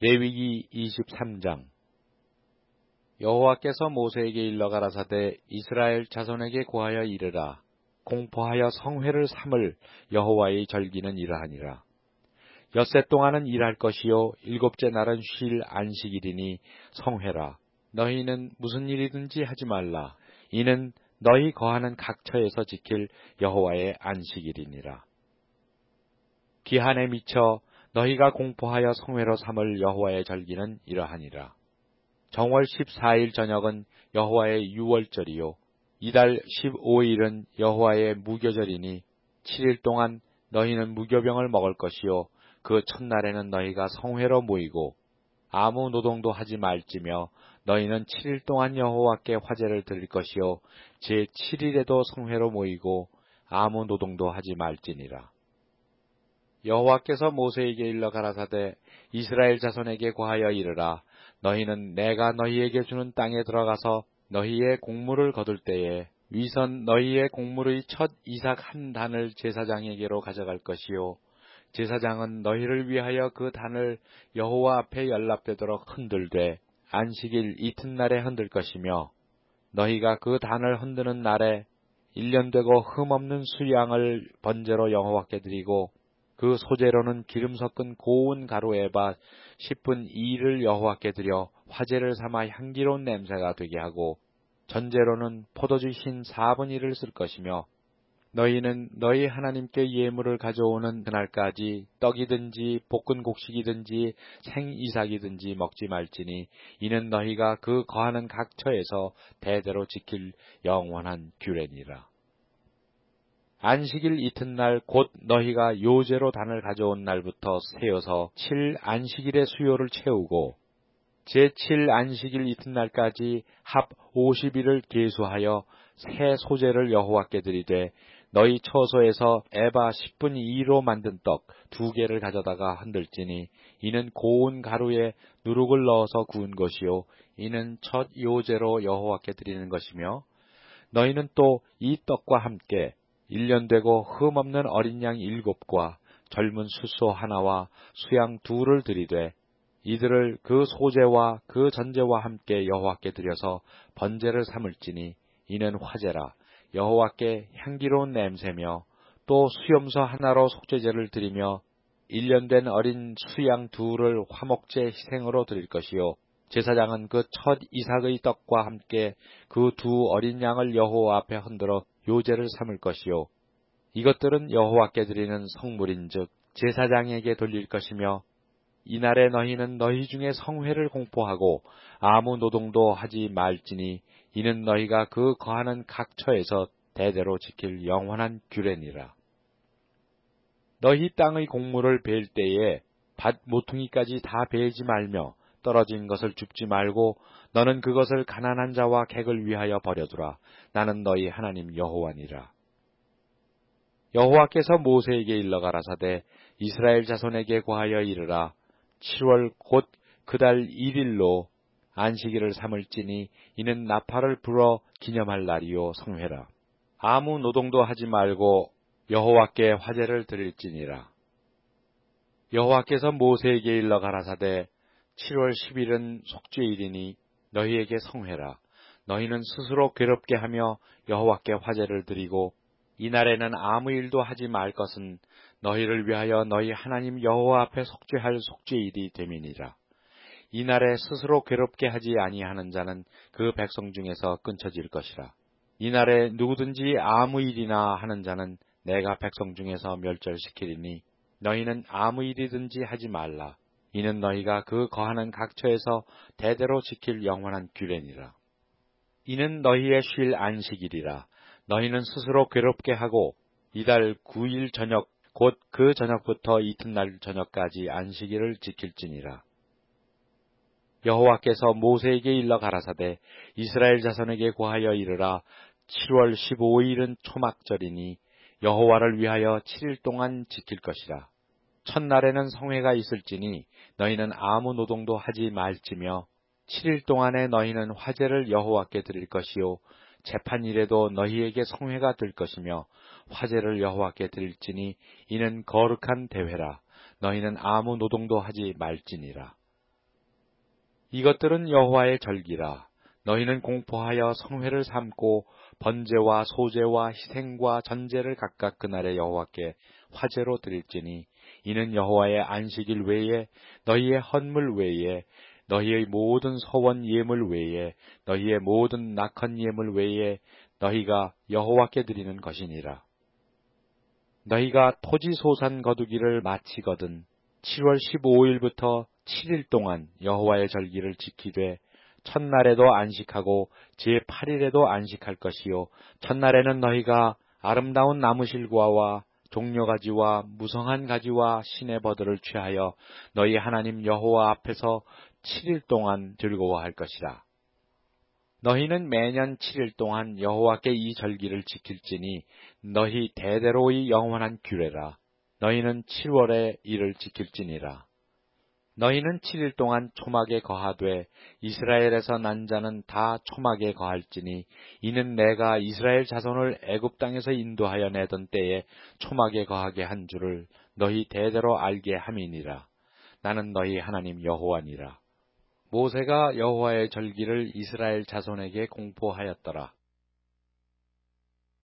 레위기 23장. 여호와께서 모세에게 일러 가라사대 이스라엘 자손에게 고하여 이르라. 공포하여 성회를 삼을 여호와의 절기는 이러하니라. 엿새 동안은 일할 것이요 일곱째 날은 쉴 안식일이니 성회라. 너희는 무슨 일이든지 하지 말라. 이는 너희 거하는 각 처에서 지킬 여호와의 안식일이니라. 기한에 미쳐 너희가 공포하여 성회로 삼을 여호와의 절기는 이러하니라. 정월 14일 저녁은 여호와의 유월절이요 이달 15일은 여호와의 무교절이니 7일 동안 너희는 무교병을 먹을 것이요 그 첫날에는 너희가 성회로 모이고 아무 노동도 하지 말지며 너희는 7일 동안 여호와께 화제를 드릴 것이요 제 7일에도 성회로 모이고 아무 노동도 하지 말지니라. 여호와께서 모세에게 일러 가라사대 이스라엘 자손에게 고하여 이르라. 너희는 내가 너희에게 주는 땅에 들어가서 너희의 곡물을 거둘 때에 위선 너희의 곡물의 첫 이삭 한 단을 제사장에게로 가져갈 것이요 제사장은 너희를 위하여 그 단을 여호와 앞에 연락되도록 흔들되 안식일 이튿날에 흔들 것이며 너희가 그 단을 흔드는 날에 1년 되고 흠없는 수양을 번제로 여호와께 드리고 그 소재로는 기름 섞은 고운 가루 에바 10분 2를 여호와께 드려 화제를 삼아 향기로운 냄새가 되게 하고 전제로는 포도주 흰 4분 1을 쓸 것이며 너희는 너희 하나님께 예물을 가져오는 그날까지 떡이든지 볶은 곡식이든지 생이삭이든지 먹지 말지니 이는 너희가 그 거하는 각 처에서 대대로 지킬 영원한 규례니라. 안식일 이튿날 곧 너희가 요제로 단을 가져온 날부터 세어서 7 안식일의 수요를 채우고 제7 안식일 이튿날까지 합 50일을 계수하여 새 소재를 여호와께 드리되 너희 처소에서 에바 10분 2로 만든 떡 2개를 가져다가 흔들지니 이는 고운 가루에 누룩을 넣어서 구운 것이요 이는 첫 요제로 여호와께 드리는 것이며 너희는 또 이 떡과 함께 1년 되고 흠없는 어린 양 7과 젊은 숫소 하나와 수양 2를 드리되 이들을 그 소제와 그 전제와 함께 여호와께 드려서 번제를 삼을지니 이는 화제라. 여호와께 향기로운 냄새며 또 수염소 하나로 속죄제를 드리며 1년 된 어린 수양 2를 화목제 희생으로 드릴 것이요 제사장은 그 첫 이삭의 떡과 함께 그 2 어린 양을 여호와 앞에 흔들어 요제를 삼을 것이요 이것들은 여호와께 드리는 성물인즉 제사장에게 돌릴 것이며 이날에 너희는 너희 중에 성회를 공포하고 아무 노동도 하지 말지니 이는 너희가 그 거하는 각 처에서 대대로 지킬 영원한 규례니라. 너희 땅의 곡물을 베일 때에 밭 모퉁이까지 다 베지 말며 떨어진 것을 줍지 말고 너는 그것을 가난한 자와 객을 위하여 버려두라. 나는 너희 하나님 여호와니라. 여호와께서 모세에게 일러 가라사대 이스라엘 자손에게 고하여 이르라. 7월 곧 그달 1일로 안식일을 삼을지니 이는 나팔을 불어 기념할 날이요 성회라. 아무 노동도 하지 말고 여호와께 화제를 드릴지니라. 여호와께서 모세에게 일러 가라사대 7월 10일은 속죄일이니 너희에게 성회라. 너희는 스스로 괴롭게 하며 여호와께 화제를 드리고 이날에는 아무 일도 하지 말 것은 너희를 위하여 너희 하나님 여호와 앞에 속죄할 속죄일이 됨이니라. 이날에 스스로 괴롭게 하지 아니하는 자는 그 백성 중에서 끊쳐질 것이라. 이날에 누구든지 아무 일이나 하는 자는 내가 백성 중에서 멸절시키리니 너희는 아무 일이든지 하지 말라. 이는 너희가 그 거하는 각 처에서 대대로 지킬 영원한 규례니라. 이는 너희의 쉴 안식일이라. 너희는 스스로 괴롭게 하고 이달 9일 저녁 곧 그 저녁부터 이튿날 저녁까지 안식일을 지킬지니라. 여호와께서 모세에게 일러 가라사대 이스라엘 자손에게 고하여 이르라. 7월 15일은 초막절이니 여호와를 위하여 7일 동안 지킬 것이라. 첫날에는 성회가 있을지니 너희는 아무 노동도 하지 말지며 7일 동안에 너희는 화제를 여호와께 드릴 것이요 재판일에도 너희에게 성회가 될 것이며 화제를 여호와께 드릴지니 이는 거룩한 대회라. 너희는 아무 노동도 하지 말지니라. 이것들은 여호와의 절기라. 너희는 공포하여 성회를 삼고 번제와 소제와 희생과 전제를 각각 그날의 여호와께 화제로 드릴지니 이는 여호와의 안식일 외에 너희의 헌물 외에 너희의 모든 서원 예물 외에 너희의 모든 낙헌 예물 외에 너희가 여호와께 드리는 것이니라. 너희가 토지 소산 거두기를 마치거든 7월 15일부터 7일 동안 여호와의 절기를 지키되 첫날에도 안식하고 제8일에도 안식할 것이요 첫날에는 너희가 아름다운 나무실과와 종려가지와 무성한 가지와 시내 버들을 취하여 너희 하나님 여호와 앞에서 7일 동안 즐거워할 것이라. 너희는 매년 7일 동안 여호와께 이 절기를 지킬지니 너희 대대로의 영원한 규례라. 너희는 7월에 이를 지킬지니라. 너희는 7일 동안 초막에 거하되 이스라엘에서 난 자는 다 초막에 거할지니 이는 내가 이스라엘 자손을 애굽 땅에서 인도하여 내던 때에 초막에 거하게 한 줄을 너희 대대로 알게 함이니라. 나는 너희 하나님 여호와니라. 모세가 여호와의 절기를 이스라엘 자손에게 공포하였더라.